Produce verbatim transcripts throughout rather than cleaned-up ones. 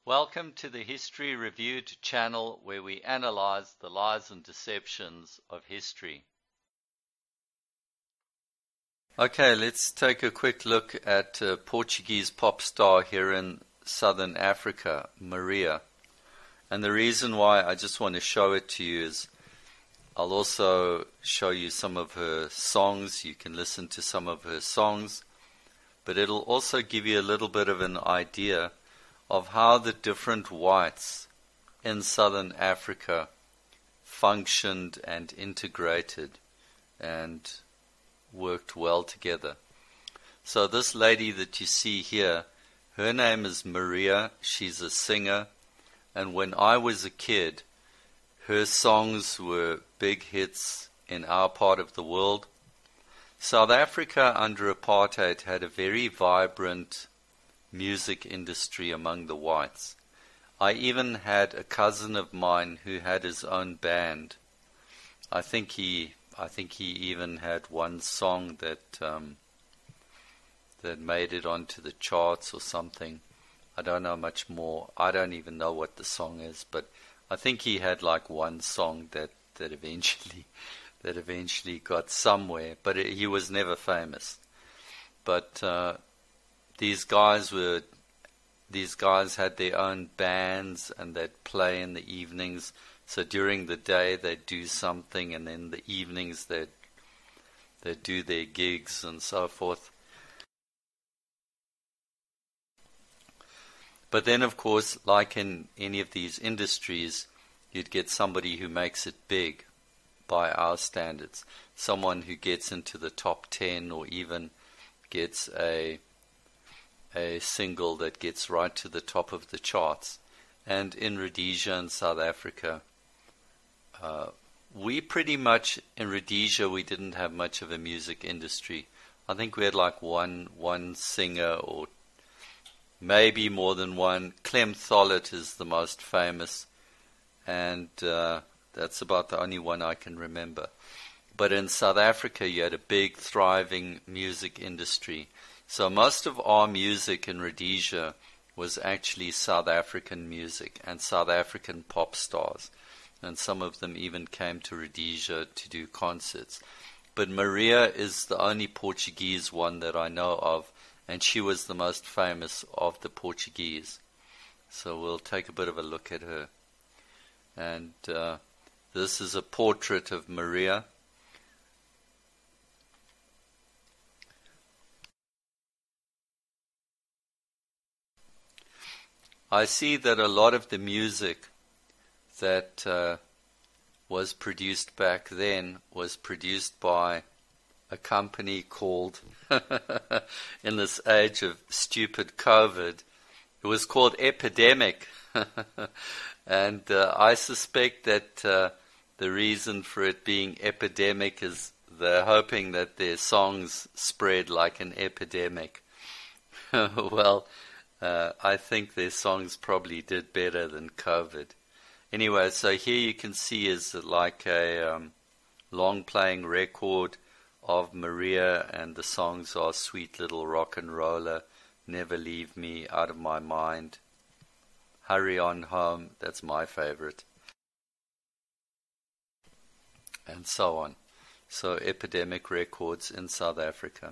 Welcome to the History Reviewed channel, where we analyze the lies and deceptions of history. Okay, let's take a quick look at a Portuguese pop star here in southern Africa, Maria. And the reason why I just want to show it to you is I'll also show you some of her songs. You can listen to some of her songs, but it'll also give you a little bit of an idea of how the different whites in southern Africa functioned and integrated and worked well together. So this lady that you see here, her name is Maria. She's a singer, and when I was a kid, her songs were big hits in our part of the world. South Africa under apartheid had a very vibrant music industry among the whites. I even had a cousin of mine who had his own band. I think he, I think he even had one song that um, that made it onto the charts or something. I don't know much more. I don't even know what the song is, but I think he had like one song that that eventually that eventually got somewhere. But it, he was never famous. But uh, These guys were, these guys had their own bands and they'd play in the evenings. So during the day they'd do something, and then the evenings they'd they'd do their gigs and so forth. But then, of course, like in any of these industries, you'd get somebody who makes it big by our standards. Someone who gets into the top ten, or even gets a a single that gets right to the top of the charts. And in Rhodesia and South Africa, uh, we pretty much, in Rhodesia, we didn't have much of a music industry. I think we had like one one singer, or maybe more than one. Clem Thollet is the most famous, and uh, that's about the only one I can remember. But in South Africa, you had a big, thriving music industry. So most of our music in Rhodesia was actually South African music and South African pop stars. And some of them even came to Rhodesia to do concerts. But Maria is the only Portuguese one that I know of, and she was the most famous of the Portuguese. So we'll take a bit of a look at her. And uh, this is a portrait of Maria. I see that a lot of the music that uh, was produced back then was produced by a company called, in this age of stupid COVID, it was called Epidemic. And uh, I suspect that uh, the reason for it being epidemic is they're hoping that their songs spread like an epidemic. Well, Uh, I think their songs probably did better than COVID. Anyway, so here you can see is like a um, long-playing record of Maria, and the songs are Sweet Little Rock and Roller, Never Leave Me, Out of My Mind, Hurry On Home, that's my favorite, and so on. So Epidemic Records in South Africa.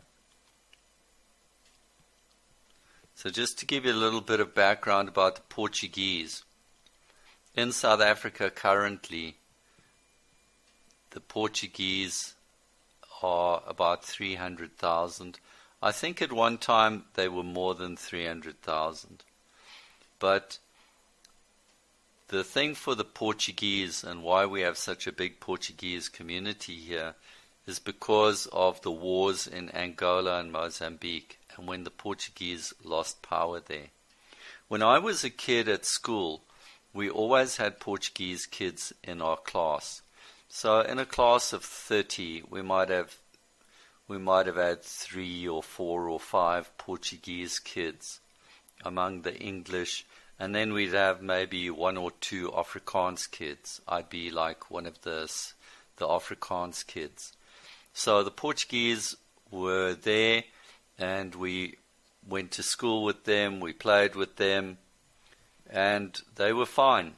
So just to give you a little bit of background about the Portuguese. In South Africa currently, the Portuguese are about three hundred thousand. I think at one time they were more than three hundred thousand. But the thing for the Portuguese, and why we have such a big Portuguese community here, is because of the wars in Angola and Mozambique, and when the Portuguese lost power there. When I was a kid at school, we always had Portuguese kids in our class. So in a class of thirty, we might have we might have had three or four or five Portuguese kids among the English, and then we'd have maybe one or two Afrikaans kids. I'd be like one of the the Afrikaans kids. So the Portuguese were there, and we went to school with them, we played with them, and they were fine.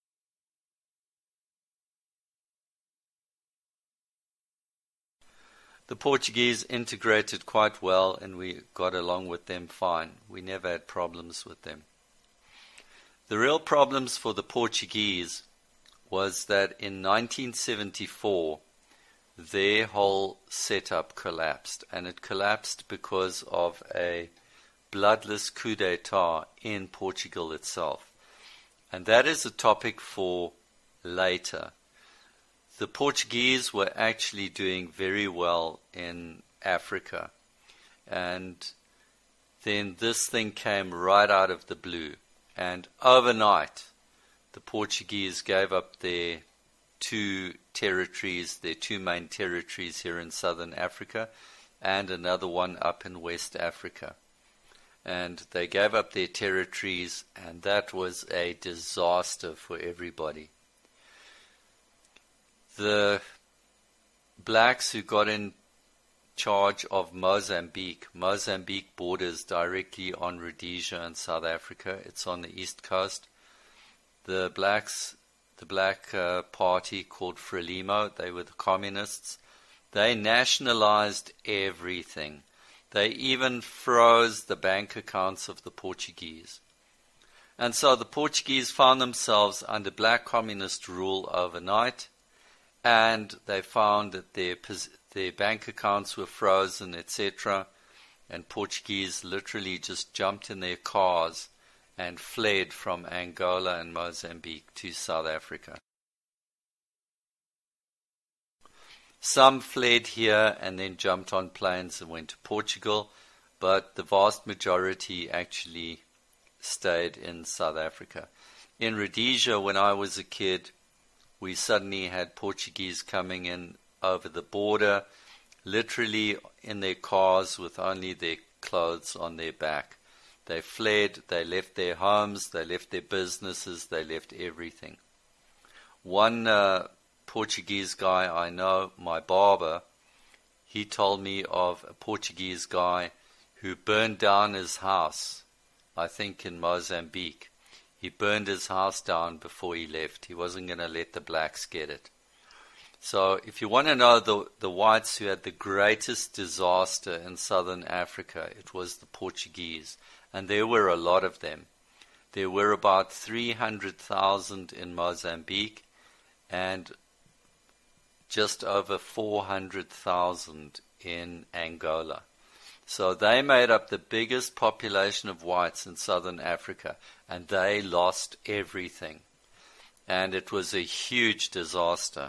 The Portuguese integrated quite well, and we got along with them fine. We never had problems with them. The real problems for the Portuguese was that in nineteen seventy-four, their whole setup collapsed, and it collapsed because of a bloodless coup d'etat in Portugal itself. And that is a topic for later. The Portuguese were actually doing very well in Africa, and then this thing came right out of the blue, and overnight the Portuguese gave up their two territories, their two main territories here in southern Africa, and another one up in West Africa. And they gave up their territories, and that was a disaster for everybody. The blacks who got in charge of Mozambique, Mozambique borders directly on Rhodesia and South Africa. It's on the east coast. The blacks, the black uh, party called Frelimo, they were the communists. They nationalized everything. They even froze the bank accounts of the Portuguese. And so the Portuguese found themselves under black communist rule overnight, and they found that their their bank accounts were frozen, et cetera. And Portuguese literally just jumped in their cars and fled from Angola and Mozambique to South Africa. Some fled here and then jumped on planes and went to Portugal, but the vast majority actually stayed in South Africa. In Rhodesia, when I was a kid, we suddenly had Portuguese coming in over the border, literally in their cars with only their clothes on their back. They fled, they left their homes, they left their businesses, they left everything. One uh, Portuguese guy I know, my barber, he told me of a Portuguese guy who burned down his house, I think in Mozambique. He burned his house down before he left. He wasn't going to let the blacks get it. So if you want to know the, the whites who had the greatest disaster in southern Africa, it was the Portuguese. And there were a lot of them. There were about three hundred thousand in Mozambique and just over four hundred thousand in Angola. So they made up the biggest population of whites in southern Africa, and they lost everything. And it was a huge disaster.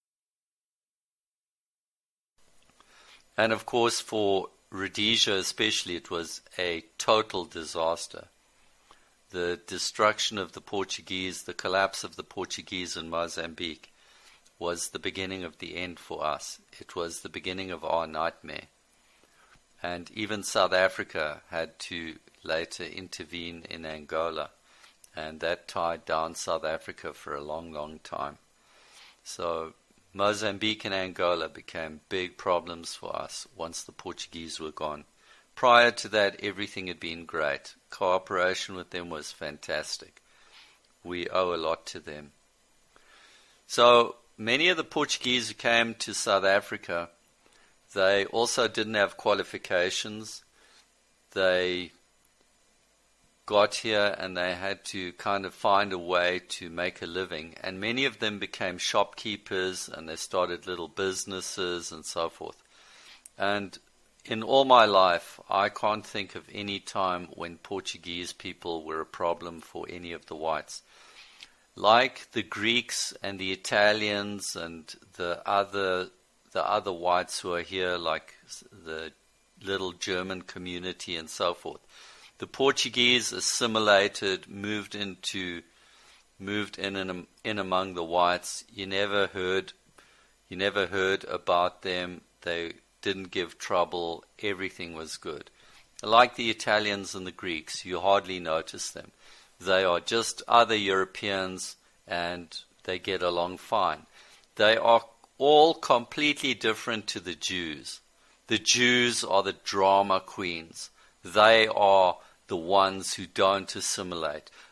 And of course for Rhodesia especially, it was a total disaster. The destruction of the Portuguese, the collapse of the Portuguese in Mozambique was the beginning of the end for us. It was the beginning of our nightmare. And even South Africa had to later intervene in Angola, and that tied down South Africa for a long, long time. So Mozambique and Angola became big problems for us once the Portuguese were gone. Prior to that, everything had been great. Cooperation with them was fantastic. We owe a lot to them. So many of the Portuguese who came to South Africa, they also didn't have qualifications. They got here and they had to kind of find a way to make a living. And many of them became shopkeepers and they started little businesses and so forth. And in all my life, I can't think of any time when Portuguese people were a problem for any of the whites. Like the Greeks and the Italians and the other the other whites who are here, like the little German community and so forth, the Portuguese assimilated, moved into, moved in and in among the whites. You never heard, you never heard about them. They didn't give trouble. Everything was good. Like the Italians and the Greeks, you hardly notice them. They are just other Europeans, and they get along fine. They are all completely different to the Jews. The Jews are the drama queens. They are the ones who don't assimilate.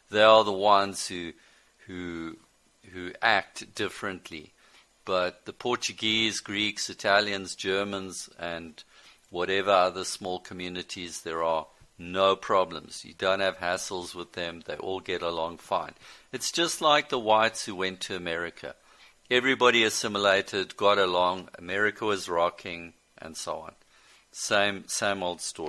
they are the ones who who who act differently. But the Portuguese, Greeks, Italians, Germans, and whatever other small communities there are, no problems. You don't have hassles with them. They all get along fine. It's just like the whites who went to America. Everybody assimilated, got along, America was rocking, and so on. Same, same old story.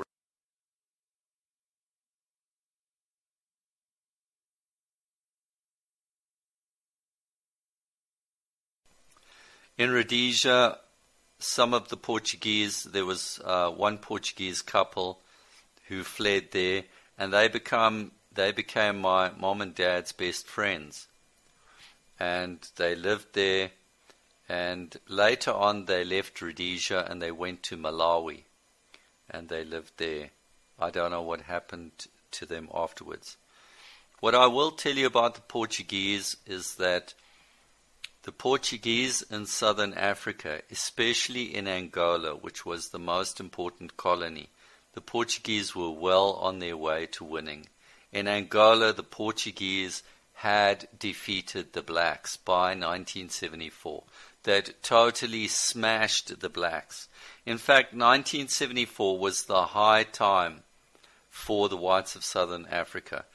In Rhodesia, some of the Portuguese, there was uh, one Portuguese couple who fled there, and they become they became my mom and dad's best friends. And they lived there, and later on they left Rhodesia and they went to Malawi, and they lived there. I don't know what happened to them afterwards. What I will tell you about the Portuguese is that the Portuguese in southern Africa, especially in Angola, which was the most important colony, the Portuguese were well on their way to winning. In Angola, the Portuguese had defeated the blacks by nineteen seventy-four. They'd totally smashed the blacks. In fact, nineteen seventy-four was the high time for the whites of southern Africa.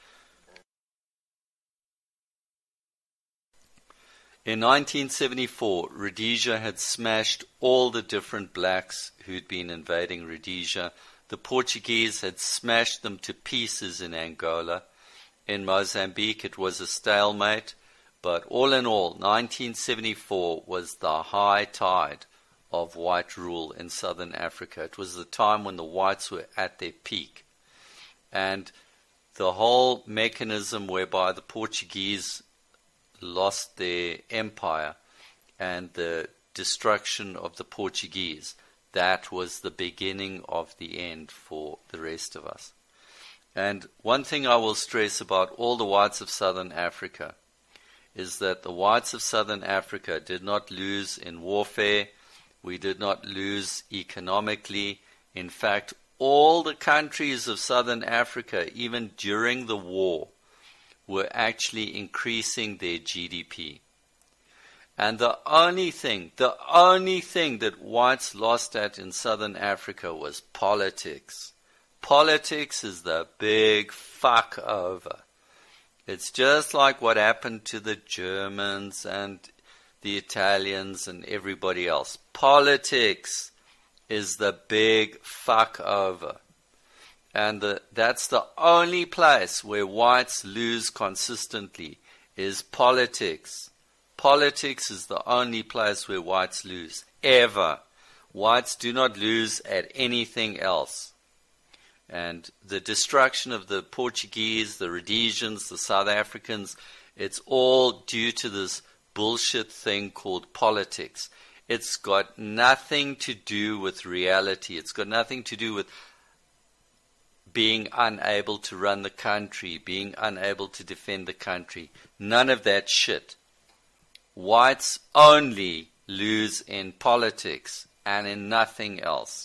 In nineteen seventy-four, Rhodesia had smashed all the different blacks who'd been invading Rhodesia. The Portuguese had smashed them to pieces in Angola. In Mozambique, it was a stalemate. But all in all, nineteen seventy-four was the high tide of white rule in southern Africa. It was the time when the whites were at their peak. And the whole mechanism whereby the Portuguese lost their empire and the destruction of the Portuguese, that was the beginning of the end for the rest of us. And one thing I will stress about all the whites of southern Africa is that the whites of southern Africa did not lose in warfare. We did not lose economically. In fact, all the countries of southern Africa, even during the war, were actually increasing their G D P. And the only thing, the only thing that whites lost at in southern Africa was politics. Politics is the big fuck over. It's just like what happened to the Germans and the Italians and everybody else. Politics is the big fuck over. And the, that's the only place where whites lose consistently is politics. Politics is the only place where whites lose, ever. Whites do not lose at anything else. And the destruction of the Portuguese, the Rhodesians, the South Africans, it's all due to this bullshit thing called politics. It's got nothing to do with reality. It's got nothing to do with being unable to run the country, being unable to defend the country. None of that shit. Whites only lose in politics and in nothing else.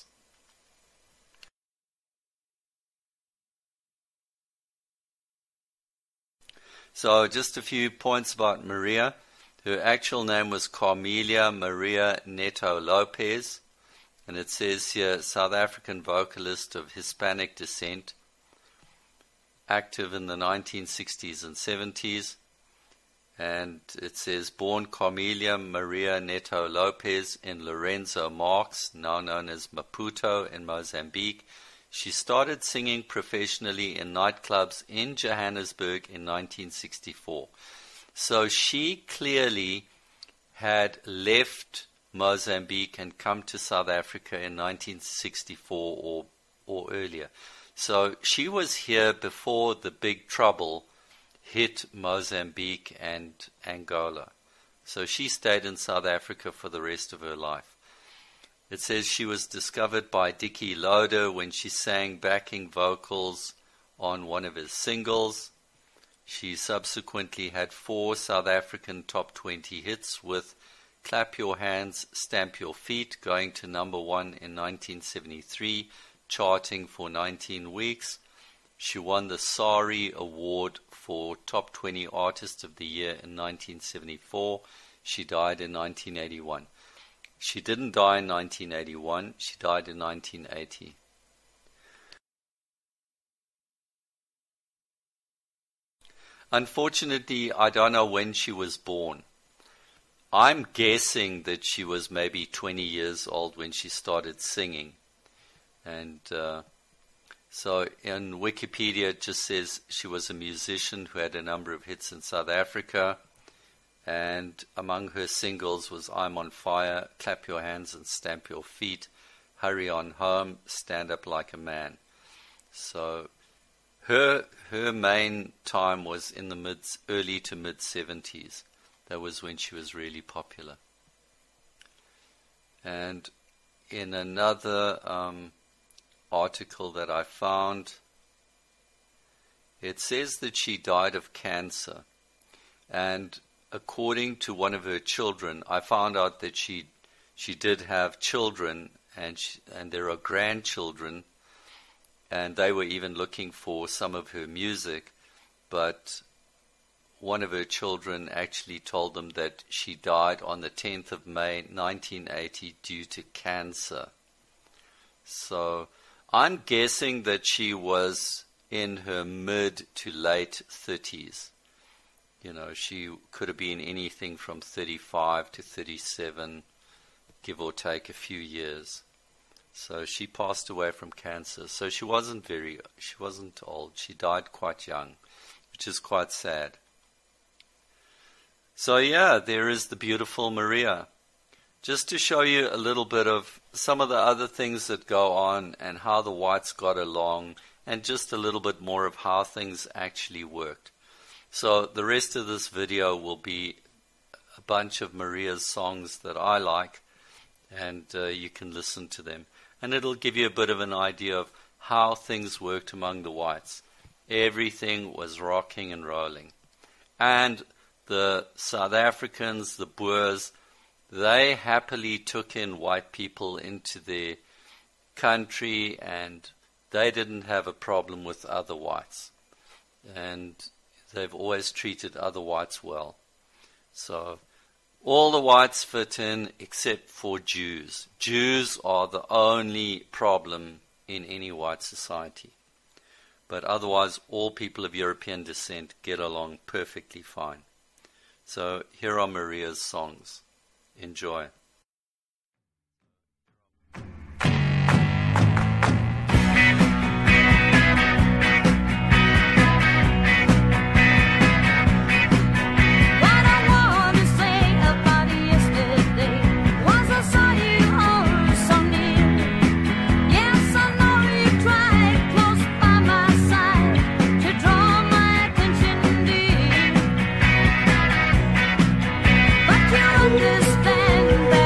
So just a few points about Maria. Her actual name was Carmelia Maria Neto Lopez. And it says here, South African vocalist of Hispanic descent, active in the nineteen sixties and seventies. And it says, born Carmelia Maria Neto Lopez in Lorenzo Marques, now known as Maputo in Mozambique. She started singing professionally in nightclubs in Johannesburg in nineteen sixty-four. So she clearly had left Mozambique and come to South Africa in nineteen sixty-four or or earlier. So she was here before the big trouble hit Mozambique and Angola. So she stayed in South Africa for the rest of her life. It says she was discovered by Dickie Loader when she sang backing vocals on one of his singles. She subsequently had four South African top twenty hits with Clap Your Hands, Stamp Your Feet, going to number one in nineteen seventy-three, charting for nineteen weeks. She won the SARI Award for Top twenty Artist of the Year in nineteen seventy-four. She died in nineteen eighty-one. She didn't die in nineteen eighty-one. She died in nineteen eighty. Unfortunately, I don't know when she was born. I'm guessing that she was maybe twenty years old when she started singing. And uh, so in Wikipedia it just says she was a musician who had a number of hits in South Africa. And among her singles was I'm on Fire, Clap Your Hands and Stamp Your Feet, Hurry On Home, Stand Up Like a Man. So her her main time was in the mid, early to mid seventies. That was when she was really popular. And in another um, article that I found, it says that she died of cancer. And according to one of her children, I found out that she she did have children, and she, and there are grandchildren, and they were even looking for some of her music, but one of her children actually told them that she died on the tenth of May nineteen eighty due to cancer. So I'm guessing that she was in her mid to late thirties. You know, she could have been anything from thirty-five to thirty-seven, give or take a few years. So she passed away from cancer. So she wasn't very, she wasn't old. She died quite young, which is quite sad. So yeah, there is the beautiful Maria. Just to show you a little bit of some of the other things that go on and how the whites got along, and just a little bit more of how things actually worked. So the rest of this video will be a bunch of Maria's songs that I like, and uh, you can listen to them. And it'll give you a bit of an idea of how things worked among the whites. Everything was rocking and rolling. And the South Africans, the Boers, they happily took in white people into their country, and they didn't have a problem with other whites. And they've always treated other whites well. So all the whites fit in except for Jews. Jews are the only problem in any white society. But otherwise, all people of European descent get along perfectly fine. So here are Maria's songs. Enjoy. Understand that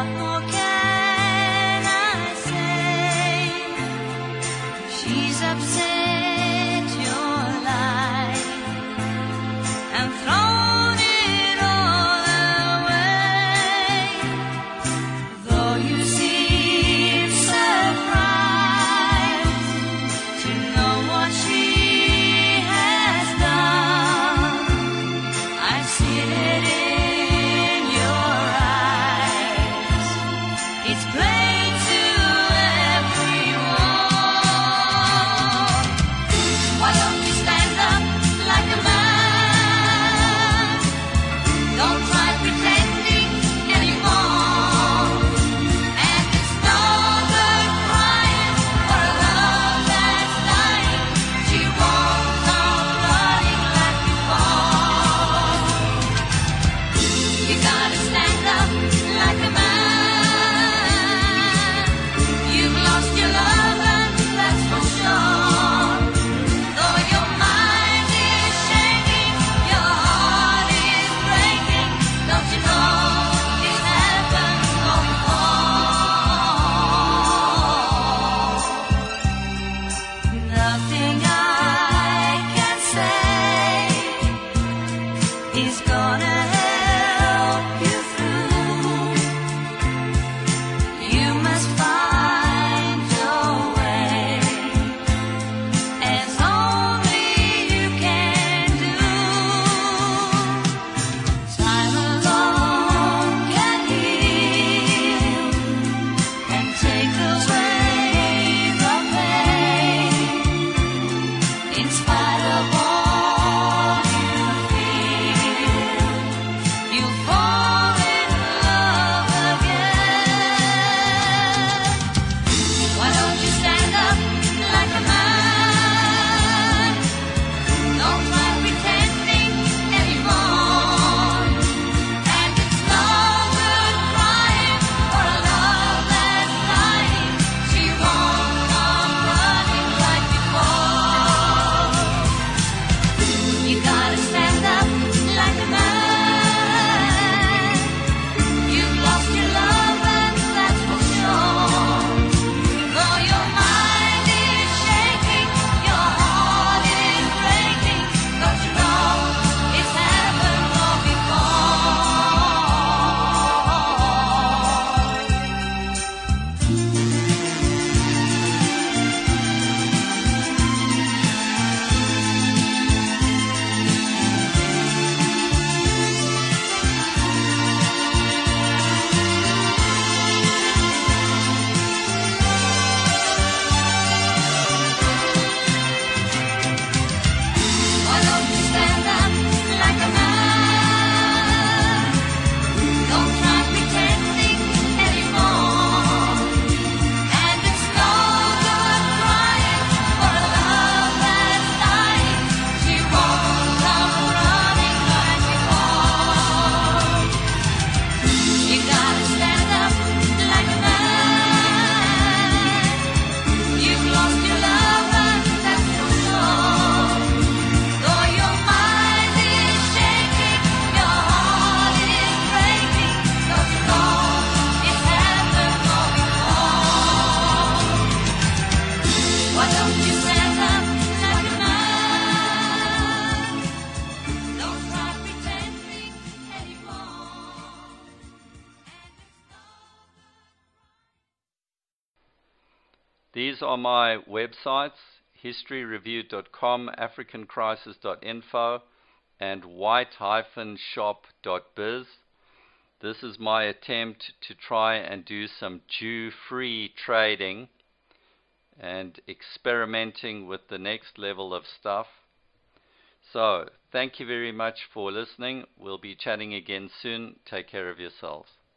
what more can I say? She's upset your life and thrown it all away. Though you seem surprised to know what she has done, I see it in your eyes. It's plain to everyone. Why don't you stand up like a man? Don't try pretending anymore. And it's no good crying for a love that's dying. She won't come running like before. You gotta stand up like a man. You've lost your love and that's for sure. Though your mind is shaking, your heart is breaking. Don't you know it happened long before? Nothing I can say is gonna help you through. You must find your way, as only you can do. Time alone can heal and take away the pain. In spite of all you feel, you'll fall in love again. Why don't you stand up like a man? Don't try pretending anymore. And it's no good crying for a love that's dying. She won't come running like before. You gotta stand up like a man. You've lost your love and that's for sure. Though your mind is shaking, your heart is breaking. Don't you know it's happened all Why don't you stand up like a man? Don't try pretending anymore. And it's no good crying for a love that's dying. She won't come running like before. You gotta stand up like a man. You've lost your love and that's for sure. Though your mind is shaking, your heart is breaking. Don't you know it's happened all before? Why don't you stand up like a man? Don't try pretending anymore. These are my websites, history review dot com, african crisis dot info, and white dash shop dot biz. This is my attempt to try and do some Jew-free trading and experimenting with the next level of stuff. So, thank you very much for listening. We'll be chatting again soon. Take care of yourselves.